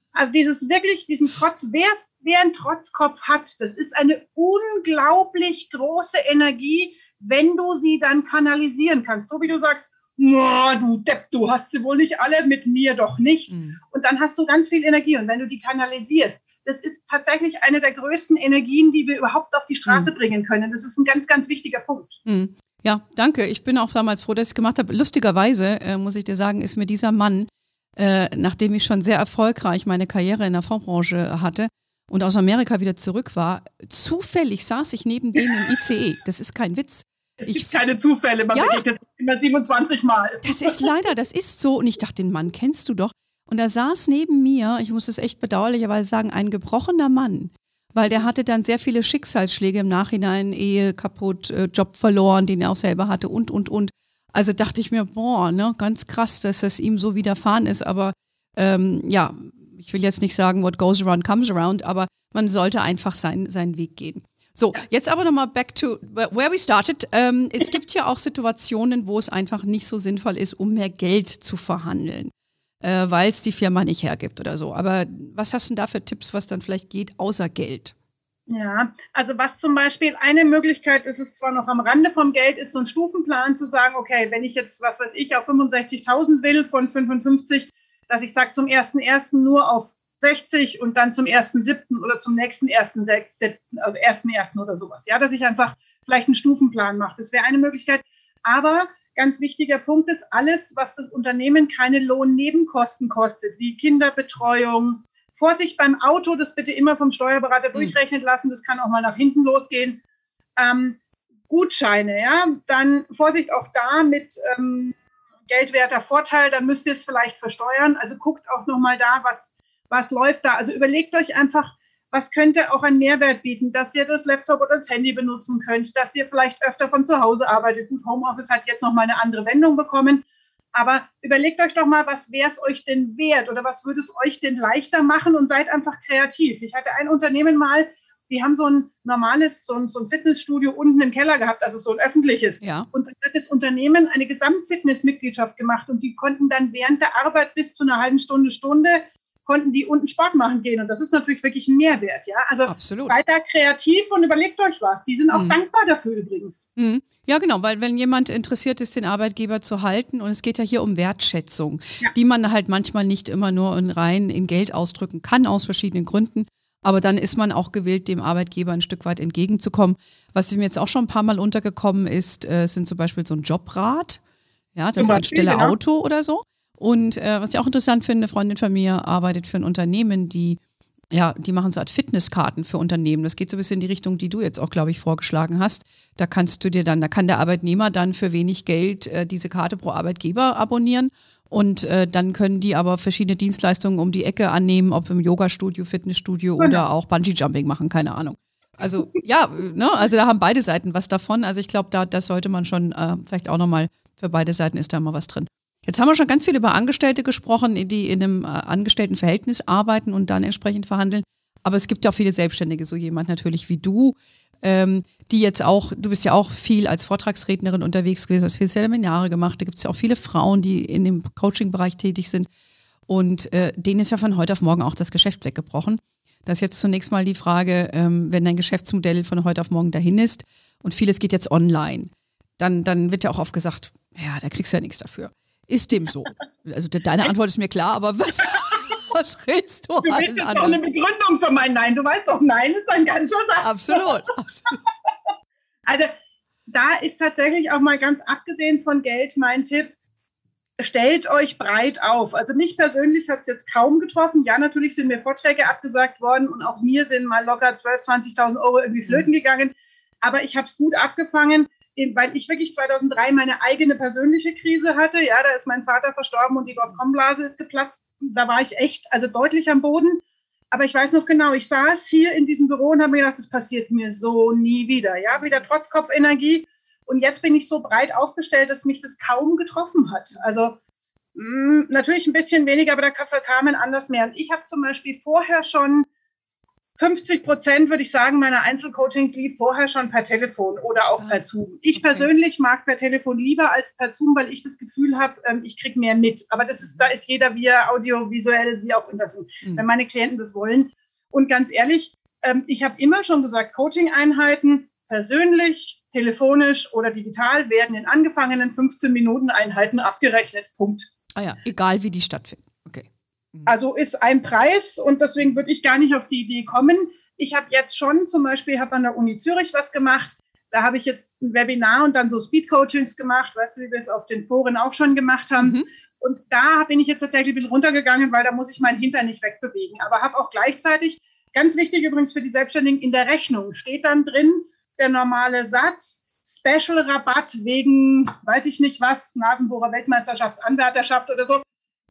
diesen Trotz, wer einen Trotzkopf hat, das ist eine unglaublich große Energie, wenn du sie dann kanalisieren kannst. So wie du sagst, no, du Depp, du hast sie wohl nicht alle, mit mir doch nicht. Und dann hast du ganz viel Energie. Und wenn du die kanalisierst, das ist tatsächlich eine der größten Energien, die wir überhaupt auf die Straße bringen können. Das ist ein ganz, ganz wichtiger Punkt. Ja, danke. Ich bin auch damals froh, dass ich es gemacht habe. Lustigerweise, muss ich dir sagen, ist mir dieser Mann, nachdem ich schon sehr erfolgreich meine Karriere in der Fondsbranche hatte und aus Amerika wieder zurück war, zufällig saß ich neben dem im ICE. Das ist kein Witz. Es gibt keine Zufälle, man begegnet immer 27 Mal. Das ist so. Und ich dachte, den Mann kennst du doch. Und da saß neben mir, ich muss es echt bedauerlicherweise sagen, ein gebrochener Mann. Weil der hatte dann sehr viele Schicksalsschläge im Nachhinein, Ehe kaputt, Job verloren, den er auch selber hatte und. Also dachte ich mir, ganz krass, dass das ihm so widerfahren ist. Aber ich will jetzt nicht sagen, what goes around comes around, aber man sollte einfach seinen Weg gehen. So, jetzt aber nochmal back to where we started. Es gibt ja auch Situationen, wo es einfach nicht so sinnvoll ist, um mehr Geld zu verhandeln, weil es die Firma nicht hergibt oder so. Aber was hast du denn da für Tipps, was dann vielleicht geht, außer Geld? Ja, also was zum Beispiel eine Möglichkeit ist, es zwar noch am Rande vom Geld, ist so ein Stufenplan zu sagen, okay, wenn ich jetzt, was weiß ich, auf 65.000 will von 55, dass ich sage zum 1.1. nur auf 60 und dann zum 1.7. oder zum nächsten 1.6., also 1.1. oder sowas. Ja, dass ich einfach vielleicht einen Stufenplan mache. Das wäre eine Möglichkeit. Aber ganz wichtiger Punkt ist, alles, was das Unternehmen keine Lohnnebenkosten kostet, wie Kinderbetreuung, Vorsicht beim Auto, das bitte immer vom Steuerberater durchrechnen lassen, das kann auch mal nach hinten losgehen. Gutscheine, ja, dann Vorsicht auch da mit geldwerter Vorteil, dann müsst ihr es vielleicht versteuern. Also guckt auch nochmal da, was läuft da. Also überlegt euch einfach, was könnte auch einen Mehrwert bieten, dass ihr das Laptop oder das Handy benutzen könnt, dass ihr vielleicht öfter von zu Hause arbeitet. Und Homeoffice hat jetzt nochmal eine andere Wendung bekommen. Aber überlegt euch doch mal, was wäre es euch denn wert oder was würde es euch denn leichter machen und seid einfach kreativ. Ich hatte ein Unternehmen mal, die haben so ein normales, so ein Fitnessstudio unten im Keller gehabt, also so ein öffentliches. Ja. Und dann hat das Unternehmen eine Gesamtfitnessmitgliedschaft gemacht und die konnten dann während der Arbeit bis zu einer halben Stunde, konnten die unten Sport machen gehen. Und das ist natürlich wirklich ein Mehrwert. Ja? Also absolut. Seid da kreativ und überlegt euch was. Die sind auch dankbar dafür übrigens. Ja, genau, weil wenn jemand interessiert ist, den Arbeitgeber zu halten, und es geht ja hier um Wertschätzung, die man halt manchmal nicht immer nur rein in Geld ausdrücken kann, aus verschiedenen Gründen. Aber dann ist man auch gewillt, dem Arbeitgeber ein Stück weit entgegenzukommen. Was mir jetzt auch schon ein paar Mal untergekommen ist, sind zum Beispiel so ein Jobrat, ja, das anstelle Auto oder so. Und was ich auch interessant finde, eine Freundin von mir arbeitet für ein Unternehmen, die machen so Art Fitnesskarten für Unternehmen. Das geht so ein bisschen in die Richtung, die du jetzt auch, glaube ich, vorgeschlagen hast. Da kann der Arbeitnehmer dann für wenig Geld diese Karte pro Arbeitgeber abonnieren. Und dann können die aber verschiedene Dienstleistungen um die Ecke annehmen, ob im Yoga-Studio, Fitnessstudio oder auch Bungee-Jumping machen, keine Ahnung. Also also da haben beide Seiten was davon. Also ich glaube, das sollte man schon vielleicht auch nochmal, für beide Seiten ist da immer was drin. Jetzt haben wir schon ganz viel über Angestellte gesprochen, die in einem Angestelltenverhältnis arbeiten und dann entsprechend verhandeln. Aber es gibt ja auch viele Selbstständige, so jemand natürlich wie du, die jetzt auch, du bist ja auch viel als Vortragsrednerin unterwegs gewesen, hast viele Seminare gemacht. Da gibt es ja auch viele Frauen, die in dem Coaching-Bereich tätig sind. Und denen ist ja von heute auf morgen auch das Geschäft weggebrochen. Das ist jetzt zunächst mal die Frage, wenn dein Geschäftsmodell von heute auf morgen dahin ist und vieles geht jetzt online, dann wird ja auch oft gesagt, ja, da kriegst du ja nichts dafür. Ist dem so? Also deine Antwort ist mir klar, aber was rätst du? Du willst jetzt doch eine Begründung für mein Nein. Du weißt doch, Nein ist ein ganzer Satz. Absolut. Also da ist tatsächlich auch mal ganz abgesehen von Geld mein Tipp, stellt euch breit auf. Also mich persönlich hat es jetzt kaum getroffen. Ja, natürlich sind mir Vorträge abgesagt worden und auch mir sind mal locker 12.000, 20.000 Euro irgendwie flöten gegangen. Aber ich habe es gut abgefangen, weil ich wirklich 2003 meine eigene persönliche Krise hatte. Ja, da ist mein Vater verstorben und die Dotcom-Blase ist geplatzt. Da war ich echt, also deutlich am Boden. Aber ich weiß noch genau, ich saß hier in diesem Büro und habe mir gedacht, das passiert mir so nie wieder. Ja, wieder trotz Kopfenergie. Und jetzt bin ich so breit aufgestellt, dass mich das kaum getroffen hat. Also natürlich ein bisschen weniger, aber da kamen anders mehr. Und ich habe zum Beispiel vorher schon 50%, würde ich sagen, meiner Einzelcoachings lief vorher schon per Telefon oder auch per Zoom. Ich persönlich mag per Telefon lieber als per Zoom, weil ich das Gefühl habe, ich kriege mehr mit. Aber da ist jeder via audiovisuell, wie auch immer, wenn meine Klienten das wollen. Und ganz ehrlich, ich habe immer schon gesagt, Coaching-Einheiten persönlich, telefonisch oder digital werden in angefangenen 15-Minuten-Einheiten abgerechnet. Punkt. Ah ja, egal wie die stattfinden. Okay. Also ist ein Preis und deswegen würde ich gar nicht auf die Idee kommen. Ich habe jetzt schon zum Beispiel an der Uni Zürich was gemacht. Da habe ich jetzt ein Webinar und dann so Speed-Coachings gemacht, weißt du, wie wir es auf den Foren auch schon gemacht haben. Und da bin ich jetzt tatsächlich ein bisschen runtergegangen, weil da muss ich meinen Hintern nicht wegbewegen. Aber habe auch gleichzeitig, ganz wichtig übrigens für die Selbstständigen, in der Rechnung steht dann drin der normale Satz, Special-Rabatt wegen, weiß ich nicht was, Nasenbohrer Weltmeisterschaft, Anwärterschaft oder so,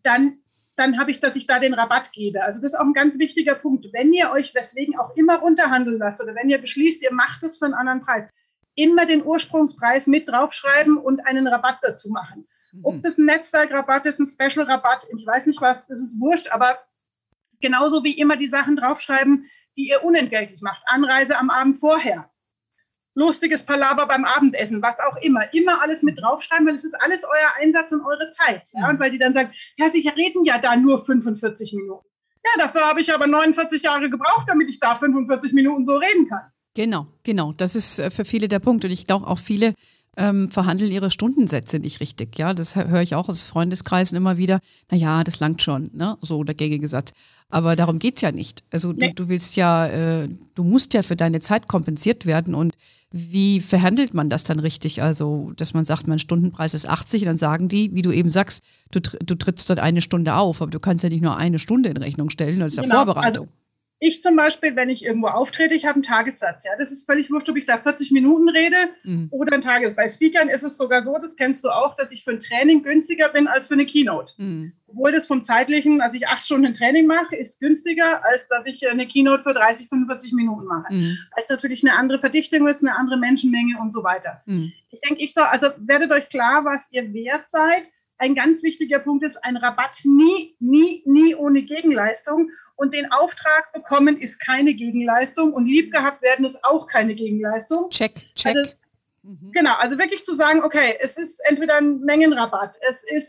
dann habe ich, dass ich da den Rabatt gebe. Also das ist auch ein ganz wichtiger Punkt. Wenn ihr euch weswegen auch immer runterhandeln lasst oder wenn ihr beschließt, ihr macht es für einen anderen Preis, immer den Ursprungspreis mit draufschreiben und einen Rabatt dazu machen. Ob das ein Netzwerkrabatt ist, ein Special-Rabatt, ich weiß nicht was, das ist wurscht, aber genauso wie immer die Sachen draufschreiben, die ihr unentgeltlich macht. Anreise am Abend vorher. Lustiges Palaver beim Abendessen, was auch immer. Immer alles mit draufschreiben, weil es ist alles euer Einsatz und eure Zeit. Ja? Und weil die dann sagen, ja, Sie reden ja da nur 45 Minuten. Ja, dafür habe ich aber 49 Jahre gebraucht, damit ich da 45 Minuten so reden kann. Genau. Das ist für viele der Punkt. Und ich glaube auch viele verhandeln ihre Stundensätze nicht richtig. Ja, das höre ich auch aus Freundeskreisen immer wieder. Naja, das langt schon, ne? So der gängige Satz. Aber darum geht's ja nicht. Also du willst ja, du musst ja für deine Zeit kompensiert werden. Und wie verhandelt man das dann richtig? Also, dass man sagt, mein Stundenpreis ist 80 und dann sagen die, wie du eben sagst, du trittst dort eine Stunde auf, aber du kannst ja nicht nur eine Stunde in Rechnung stellen, das ist ja Vorbereitung. Also ich zum Beispiel, wenn ich irgendwo auftrete, ich habe einen Tagessatz. Ja, das ist völlig wurscht, ob ich da 40 Minuten rede oder ein Tagessatz. Bei Speakern ist es sogar so, das kennst du auch, dass ich für ein Training günstiger bin als für eine Keynote. Obwohl das vom zeitlichen, also ich 8 Stunden Training mache, ist günstiger, als dass ich eine Keynote für 30, 45 Minuten mache. Weil es natürlich eine andere Verdichtung ist, eine andere Menschenmenge und so weiter. Ich denke, also werdet euch klar, was ihr wert seid. Ein ganz wichtiger Punkt ist, ein Rabatt nie ohne Gegenleistung. Und den Auftrag bekommen ist keine Gegenleistung und lieb gehabt werden ist auch keine Gegenleistung. Check. Also, genau, also wirklich zu sagen, okay, es ist entweder ein Mengenrabatt,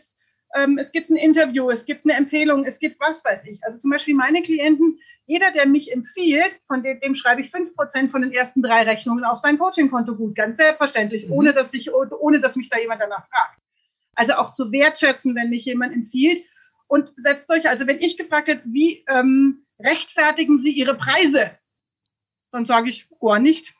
es gibt ein Interview, es gibt eine Empfehlung, es gibt was weiß ich. Also zum Beispiel meine Klienten, jeder, der mich empfiehlt, von dem schreibe ich 5% von den ersten 3 Rechnungen auf sein Coaching-Konto gut, ganz selbstverständlich, ohne dass mich da jemand danach fragt. Also auch zu wertschätzen, wenn mich jemand empfiehlt. Und setzt euch, also wenn ich gefragt hätte, wie rechtfertigen Sie Ihre Preise? Dann sage ich, gar nicht.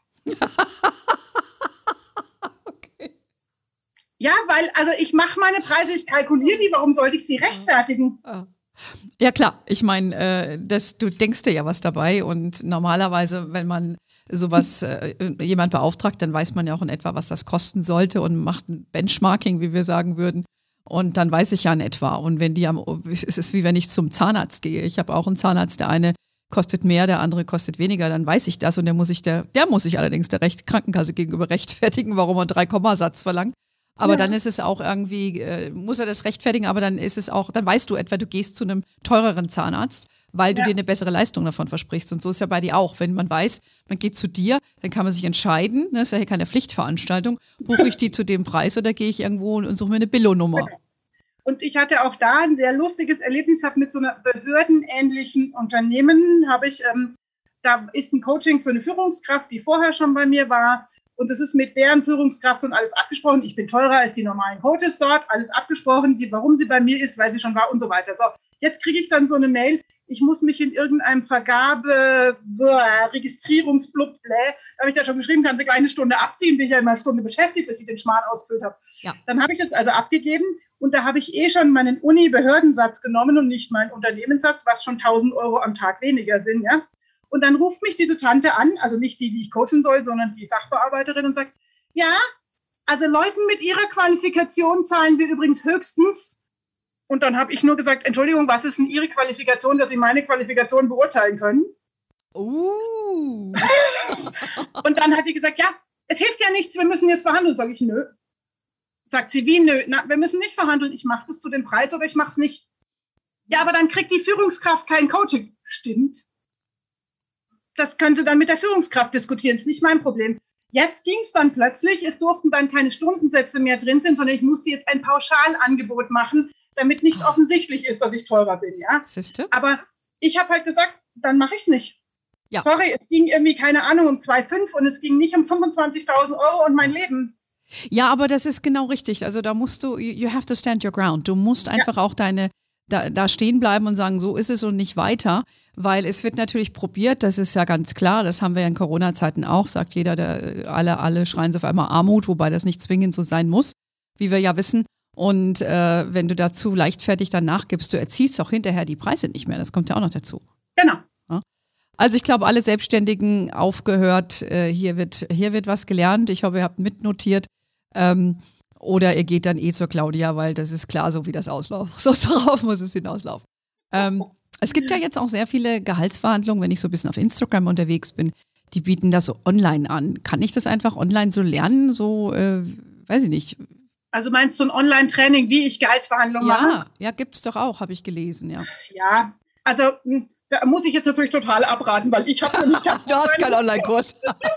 Okay. Ja, weil, also ich mache meine Preise, ich kalkuliere die, warum sollte ich sie rechtfertigen? Ja klar, ich meine, du denkst dir ja was dabei und normalerweise, wenn man sowas jemand beauftragt, dann weiß man ja auch in etwa, was das kosten sollte und macht ein Benchmarking, wie wir sagen würden. Und dann weiß ich ja in etwa. Und wenn es ist wie wenn ich zum Zahnarzt gehe. Ich habe auch einen Zahnarzt, der eine kostet mehr, der andere kostet weniger, dann weiß ich das. Und der muss ich allerdings der Krankenkasse gegenüber rechtfertigen, warum er einen 3-Komma-Satz verlangt. Aber dann ist es auch irgendwie, muss er das rechtfertigen, aber dann ist es auch, dann weißt du etwa, du gehst zu einem teureren Zahnarzt, weil du dir eine bessere Leistung davon versprichst. Und so ist ja bei dir auch. Wenn man weiß, man geht zu dir, dann kann man sich entscheiden, ne, ist ja hier keine Pflichtveranstaltung, buche ich die zu dem Preis oder gehe ich irgendwo und suche mir eine Billo-Nummer. Genau. Und ich hatte auch da ein sehr lustiges Erlebnis, habe mit so einer behördenähnlichen Unternehmen, da ist ein Coaching für eine Führungskraft, die vorher schon bei mir war. Und das ist mit deren Führungskraft und alles abgesprochen. Ich bin teurer als die normalen Coaches dort, alles abgesprochen, warum sie bei mir ist, weil sie schon war und so weiter. So, jetzt kriege ich dann so eine Mail, ich muss mich in irgendeinem Registrierungsblub, da habe ich da schon geschrieben, kann sie gleich eine Stunde abziehen, bin ich ja immer eine Stunde beschäftigt, bis ich den Schmarrn ausgefüllt habe. Ja. Dann habe ich es also abgegeben und da habe ich schon meinen Uni-Behördensatz genommen und nicht meinen Unternehmenssatz, was schon 1.000 Euro am Tag weniger sind, ja. Und dann ruft mich diese Tante an, also nicht die ich coachen soll, sondern die Sachbearbeiterin und sagt, ja, also Leuten mit ihrer Qualifikation zahlen wir übrigens höchstens. Und dann habe ich nur gesagt, Entschuldigung, was ist denn Ihre Qualifikation, dass Sie meine Qualifikation beurteilen können? Und dann hat die gesagt, ja, es hilft ja nichts, wir müssen jetzt verhandeln. Sag ich, nö. Sagt sie, wie nö? Na, wir müssen nicht verhandeln, ich mache das zu dem Preis oder ich mache es nicht. Ja, aber dann kriegt die Führungskraft kein Coaching. Stimmt. Das könnte dann mit der Führungskraft diskutieren, ist nicht mein Problem. Jetzt ging es dann plötzlich, es durften dann keine Stundensätze mehr drin sind, sondern ich musste jetzt ein Pauschalangebot machen, damit nicht offensichtlich ist, dass ich teurer bin. Ja? Siehste? Aber ich habe halt gesagt, dann mache ich es nicht. Ja. Sorry, es ging irgendwie, keine Ahnung, um 2,5 und es ging nicht um 25.000 Euro und mein Leben. Ja, aber das ist genau richtig. Also da musst du, you have to stand your ground. Du musst einfach auch da stehen bleiben und sagen, so ist es und nicht weiter, weil es wird natürlich probiert, das ist ja ganz klar, das haben wir ja in Corona-Zeiten auch, sagt jeder, alle schreien so auf einmal Armut, wobei das nicht zwingend so sein muss, wie wir ja wissen. Und wenn du dazu leichtfertig dann nachgibst, du erzielst auch hinterher die Preise nicht mehr, das kommt ja auch noch dazu. Genau. Ja? Also ich glaube, alle Selbstständigen aufgehört, hier wird was gelernt, ich hoffe, ihr habt mitnotiert, oder ihr geht dann zur Claudia, weil das ist klar, so wie das auslauft. So darauf muss es hinauslaufen. Es gibt ja jetzt auch sehr viele Gehaltsverhandlungen, wenn ich so ein bisschen auf Instagram unterwegs bin, die bieten das so online an. Kann ich das einfach online so lernen? So, weiß ich nicht. Also meinst du ein Online-Training, wie ich Gehaltsverhandlungen mache? Ja, gibt's doch auch, habe ich gelesen, ja. Ja, also da muss ich jetzt natürlich total abraten, weil ich habe nicht... Du hast keinen Online-Kurs.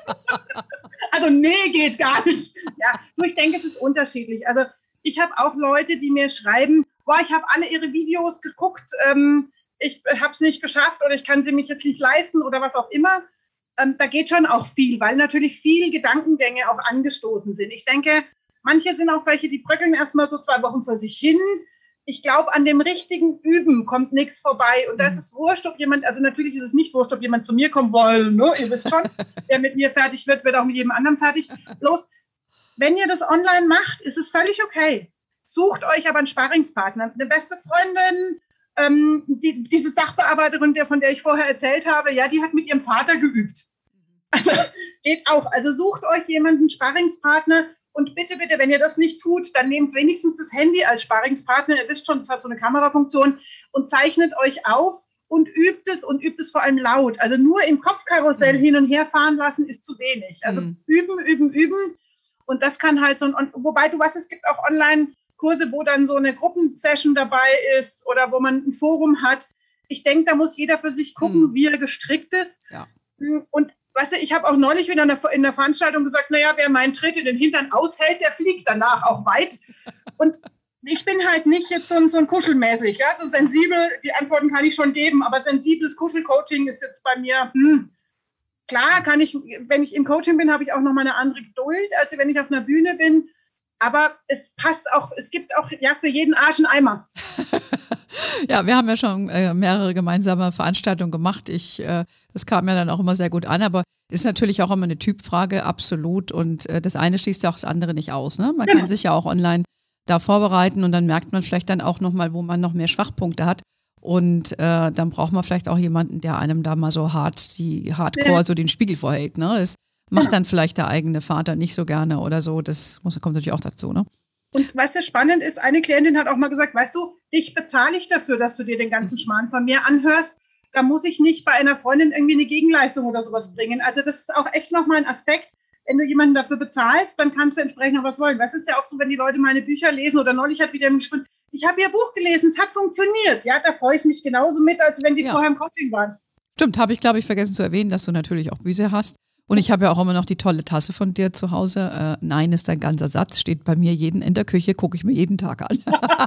Also nee, geht gar nicht. Ja, nur ich denke, es ist unterschiedlich. Also ich habe auch Leute, die mir schreiben, boah, ich habe alle ihre Videos geguckt, ich habe es nicht geschafft oder ich kann sie mich jetzt nicht leisten oder was auch immer. Da geht schon auch viel, weil natürlich viele Gedankengänge auch angestoßen sind. Ich denke, manche sind auch welche, die bröckeln erstmal so 2 Wochen vor sich hin. Ich glaube, an dem richtigen Üben kommt nichts vorbei. Und das ist wurscht, ob jemand, also natürlich ist es nicht wurscht, ob jemand zu mir kommt, weil, ne, ihr wisst schon, wer mit mir fertig wird, wird auch mit jedem anderen fertig. Bloß, wenn ihr das online macht, ist es völlig okay. Sucht euch aber einen Sparringspartner, eine beste Freundin, diese Sachbearbeiterin, von der ich vorher erzählt habe, ja, die hat mit ihrem Vater geübt. Also geht auch. Also sucht euch jemanden, Sparringspartner. Und bitte, bitte, wenn ihr das nicht tut, dann nehmt wenigstens das Handy als Sparringspartner. Ihr wisst schon, es hat so eine Kamerafunktion und zeichnet euch auf und übt es vor allem laut. Also nur im Kopfkarussell hin und her fahren lassen ist zu wenig. Also üben. Und das kann halt wobei es gibt auch Online-Kurse, wo dann so eine Gruppensession dabei ist oder wo man ein Forum hat. Ich denke, da muss jeder für sich gucken, wie er gestrickt ist. Ja. Und weißt du, ich habe auch neulich wieder in der Veranstaltung gesagt, naja, wer meinen Tritt in den Hintern aushält, der fliegt danach auch weit. Und ich bin halt nicht jetzt so ein kuschelmäßig, ja, so sensibel, die Antworten kann ich schon geben, aber sensibles Kuschelcoaching ist jetzt bei mir, klar kann ich, wenn ich im Coaching bin, habe ich auch noch mal eine andere Geduld, als wenn ich auf einer Bühne bin. Aber es passt auch, es gibt auch ja für jeden Arsch einen Eimer. Ja, wir haben ja schon mehrere gemeinsame Veranstaltungen gemacht. Das kam ja dann auch immer sehr gut an, aber ist natürlich auch immer eine Typfrage, absolut. Und das eine schließt ja auch das andere nicht aus. Ne? Man kann sich ja auch online da vorbereiten und dann merkt man vielleicht dann auch nochmal, wo man noch mehr Schwachpunkte hat. Und dann braucht man vielleicht auch jemanden, der einem da mal so hardcore so den Spiegel vorhält. Ne? Das macht dann vielleicht der eigene Vater nicht so gerne oder so. Kommt natürlich auch dazu, ne? Und was ja spannend ist, eine Klientin hat auch mal gesagt, weißt du, dich bezahle ich dafür, dass du dir den ganzen Schmarrn von mir anhörst. Da muss ich nicht bei einer Freundin irgendwie eine Gegenleistung oder sowas bringen. Also das ist auch echt nochmal ein Aspekt. wenn du jemanden dafür bezahlst, dann kannst du entsprechend noch was wollen. Das ist ja auch so, wenn die Leute meine Bücher lesen oder neulich hat wieder jemand geschrieben, ich habe ihr Buch gelesen, es hat funktioniert. Ja, da freue ich mich genauso mit, als wenn die vorher im Coaching waren. Stimmt, habe ich, glaube ich, vergessen zu erwähnen, dass du natürlich auch Bücher hast. Und ich habe ja auch immer noch die tolle Tasse von dir zu Hause. Nein ist ein ganzer Satz, steht bei mir jeden in der Küche, gucke ich mir jeden Tag an.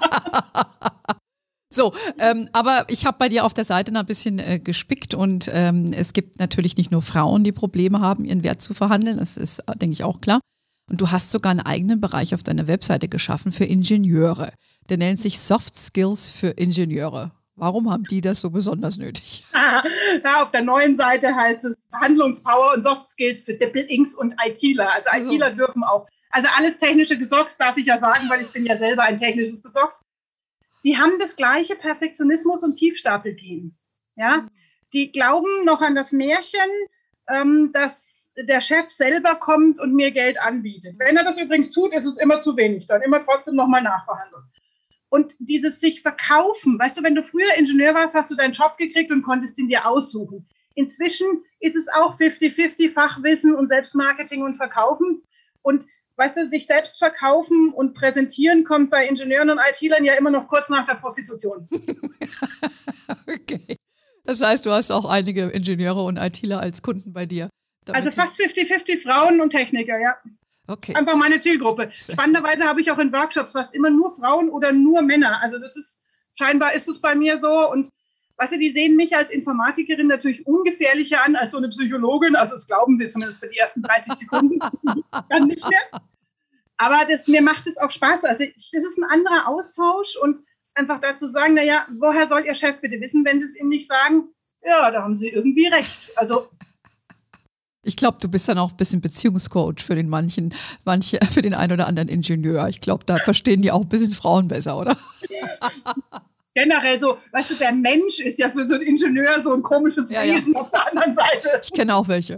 So, aber ich habe bei dir auf der Seite noch ein bisschen gespickt und es gibt natürlich nicht nur Frauen, die Probleme haben, ihren Wert zu verhandeln, das ist, denke ich, auch klar. Und du hast sogar einen eigenen Bereich auf deiner Webseite geschaffen für Ingenieure. Der nennt sich Soft Skills für Ingenieure. Warum haben die das so besonders nötig? Ja, auf der neuen Seite heißt es Verhandlungspower und Soft Skills für Dippel-Inks und ITler. Also ITler dürfen auch. Also alles technische Gesocks darf ich ja sagen, weil ich bin ja selber ein technisches Gesocks. Die haben das gleiche Perfektionismus- und Tiefstapelgehen. Ja? Die glauben noch an das Märchen, dass der Chef selber kommt und mir Geld anbietet. Wenn er das übrigens tut, ist es immer zu wenig. Dann immer trotzdem nochmal nachverhandeln. Und dieses sich verkaufen, weißt du, wenn du früher Ingenieur warst, hast du deinen Job gekriegt und konntest ihn dir aussuchen. Inzwischen ist es auch 50-50 Fachwissen und Selbstmarketing und Verkaufen. Und weißt du, sich selbst verkaufen und präsentieren kommt bei Ingenieuren und IT-Lern ja immer noch kurz nach der Prostitution. Okay. Das heißt, du hast auch einige Ingenieure und ITler als Kunden bei dir. Also fast 50-50 Frauen und Techniker, ja. Okay. Einfach meine Zielgruppe. Spannenderweise habe ich auch in Workshops fast immer nur Frauen oder nur Männer. Also das ist, scheinbar ist es bei mir so. Und weißt du, die sehen mich als Informatikerin natürlich ungefährlicher an als so eine Psychologin. Also das glauben sie zumindest für die ersten 30 Sekunden. Dann nicht mehr. Aber mir macht es auch Spaß. Also das ist ein anderer Austausch und einfach dazu sagen, naja, woher soll Ihr Chef bitte wissen, wenn Sie es ihm nicht sagen? Ja, da haben Sie irgendwie recht. Also ich glaube, du bist dann auch ein bisschen Beziehungscoach für den für den einen oder anderen Ingenieur. Ich glaube, da verstehen die auch ein bisschen Frauen besser, oder? Generell so, weißt du, der Mensch ist ja für so einen Ingenieur so ein komisches Wesen auf der anderen Seite. Ich kenne auch welche.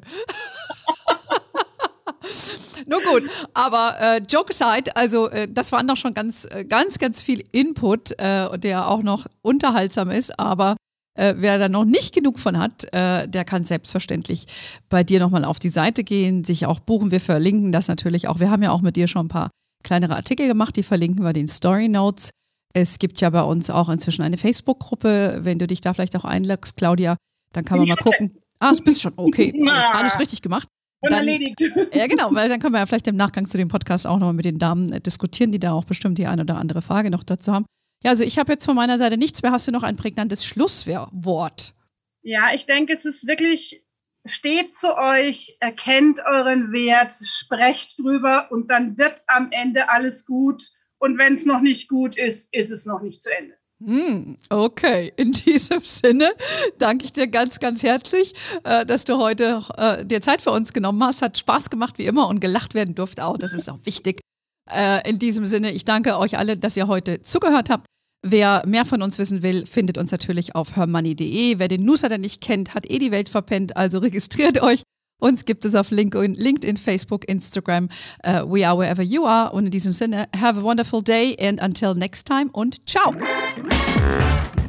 Nur gut, aber Joke aside, also das war noch schon ganz viel Input, der auch noch unterhaltsam ist, aber wer da noch nicht genug von hat, der kann selbstverständlich bei dir nochmal auf die Seite gehen, sich auch buchen. Wir verlinken das natürlich auch. Wir haben ja auch mit dir schon ein paar kleinere Artikel gemacht, die verlinken wir den Story Notes. Es gibt ja bei uns auch inzwischen eine Facebook-Gruppe. Wenn du dich da vielleicht auch einloggst, Claudia, dann kann man mal gucken. Ah, das bist schon. Okay, alles richtig gemacht. Dann, erledigt. Ja, genau, weil dann können wir ja vielleicht im Nachgang zu dem Podcast auch nochmal mit den Damen diskutieren, die da auch bestimmt die eine oder andere Frage noch dazu haben. Ja, also ich habe jetzt von meiner Seite nichts mehr. Hast du noch ein prägnantes Schlusswort? Ja, ich denke, es ist wirklich, steht zu euch, erkennt euren Wert, sprecht drüber und dann wird am Ende alles gut. Und wenn es noch nicht gut ist, ist es noch nicht zu Ende. Okay, in diesem Sinne danke ich dir ganz, ganz herzlich, dass du heute dir Zeit für uns genommen hast. Hat Spaß gemacht wie immer und gelacht werden durfte auch, das ist auch wichtig. In diesem Sinne, ich danke euch alle, dass ihr heute zugehört habt. Wer mehr von uns wissen will, findet uns natürlich auf hermoney.de. Wer den Newsletter nicht kennt, hat die Welt verpennt, also registriert euch. Uns gibt es auf LinkedIn, Facebook, Instagram. We are wherever you are. Und in diesem Sinne, have a wonderful day and until next time und ciao.